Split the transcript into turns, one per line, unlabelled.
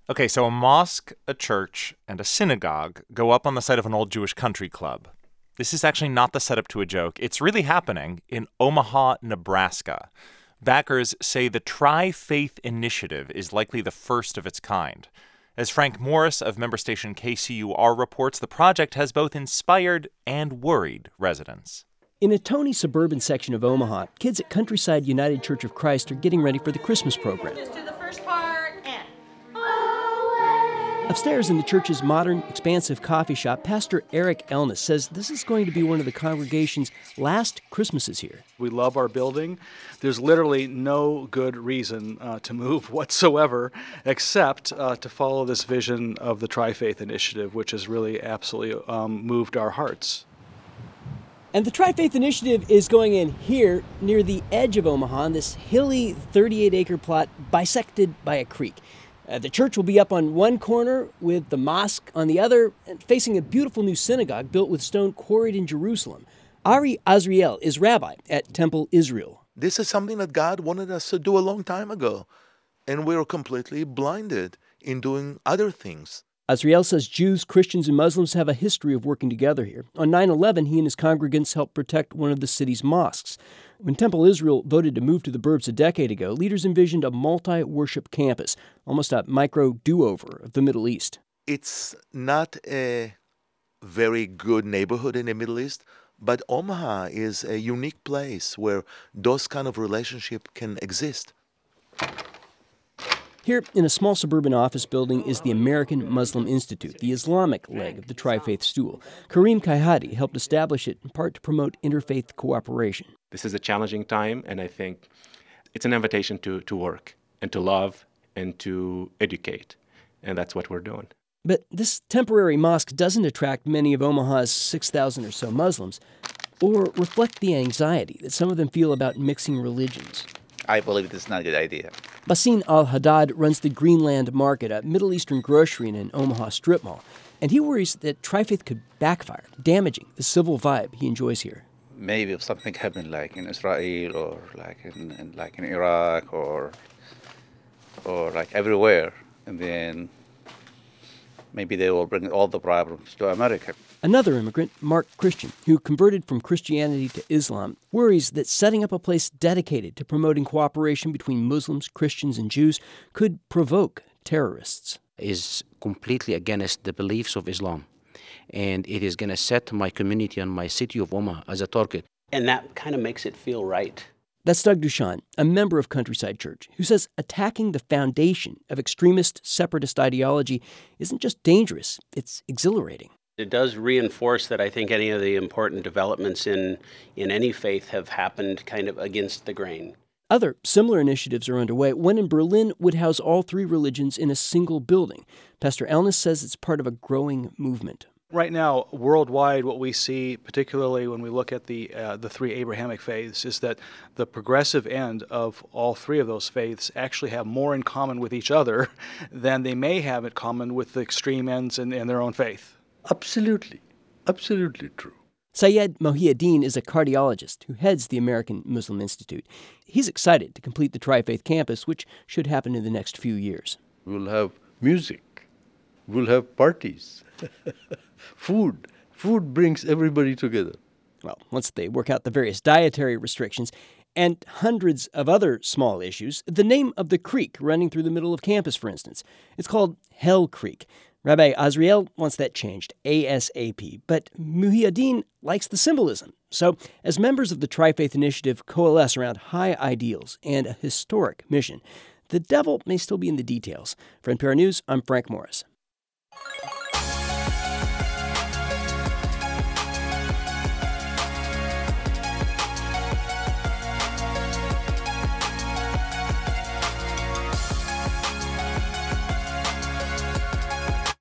Okay, so a mosque, a church, and a synagogue go up on the site of an old Jewish country club. This is actually not the setup to a joke. It's really happening in Omaha, Nebraska. Backers say the Tri-Faith Initiative is likely the first of its kind. As Frank Morris of member station KCUR reports, the project has both inspired and worried residents.
In a Tony suburban section of Omaha, kids at Countryside United Church of Christ are getting ready for the Christmas program.
Just do the first part and...
Upstairs in the church's modern, expansive coffee shop, Pastor Eric Elnes says this is going to be one of the congregation's last Christmases here.
We love our building. There's literally no good reason to move whatsoever except to follow this vision of the Tri-Faith Initiative, which has really absolutely moved our hearts.
And the Tri-Faith Initiative is going in here near the edge of Omaha on this hilly 38-acre plot bisected by a creek. The church will be up on one corner with the mosque on the other, and facing a beautiful new synagogue built with stone quarried in Jerusalem. Ari Azriel is rabbi at Temple Israel.
This is something that God wanted us to do a long time ago, and we're completely blinded in doing other things.
Azriel says Jews, Christians, and Muslims have a history of working together here. On 9/11, he and his congregants helped protect one of the city's mosques. When Temple Israel voted to move to the burbs a decade ago, leaders envisioned a multi-worship campus, almost a micro-do-over of the Middle East.
It's not a very good neighborhood in the Middle East, but Omaha is a unique place where those kind of relationships can exist.
Here, in a small suburban office building, is the American Muslim Institute, the Islamic leg of the Tri-Faith stool. Kareem Kaihadi helped establish it in part to promote interfaith cooperation.
This is a challenging time, and I think it's an invitation to work and to love and to educate, and that's what we're doing.
But this temporary mosque doesn't attract many of Omaha's 6,000 or so Muslims, or reflect the anxiety that some of them feel about mixing religions.
I believe this is not a good idea.
Basin Al-Haddad runs the Greenland Market, a Middle Eastern grocery in an Omaha strip mall, and he worries that Tri-Faith could backfire, damaging the civil vibe he enjoys here.
Maybe if something happened like in Israel or like in Iraq or like everywhere, and then maybe they will bring all the problems to America.
Another immigrant, Mark Christian, who converted from Christianity to Islam, worries that setting up a place dedicated to promoting cooperation between Muslims, Christians, and Jews could provoke terrorists.
Is completely against the beliefs of Islam. And it is going to set my community and my city of Omaha as a target.
And that kind of makes it feel right.
That's Doug Dushan, a member of Countryside Church, who says attacking the foundation of extremist, separatist ideology isn't just dangerous, it's exhilarating.
It does reinforce that I think any of the important developments in any faith have happened kind of against the grain.
Other similar initiatives are underway. One in Berlin would house all three religions in a single building. Pastor Elnes says it's part of a growing movement.
Right now, worldwide, what we see, particularly when we look at the three Abrahamic faiths, is that the progressive end of all three of those faiths actually have more in common with each other than they may have in common with the extreme ends in their own faith.
Absolutely. Absolutely true.
Syed Mohiuddin is a cardiologist who heads the American Muslim Institute. He's excited to complete the Tri-Faith campus, which should happen in the next few years.
We'll have music. We'll have parties. Food. Food brings everybody together.
Well, once they work out the various dietary restrictions and hundreds of other small issues, the name of the creek running through the middle of campus, for instance, it's called Hell Creek. Rabbi Azriel wants that changed ASAP, but Mohiuddin likes the symbolism. So, as members of the Tri-Faith Initiative coalesce around high ideals and a historic mission, the devil may still be in the details. For NPR News, I'm Frank Morris.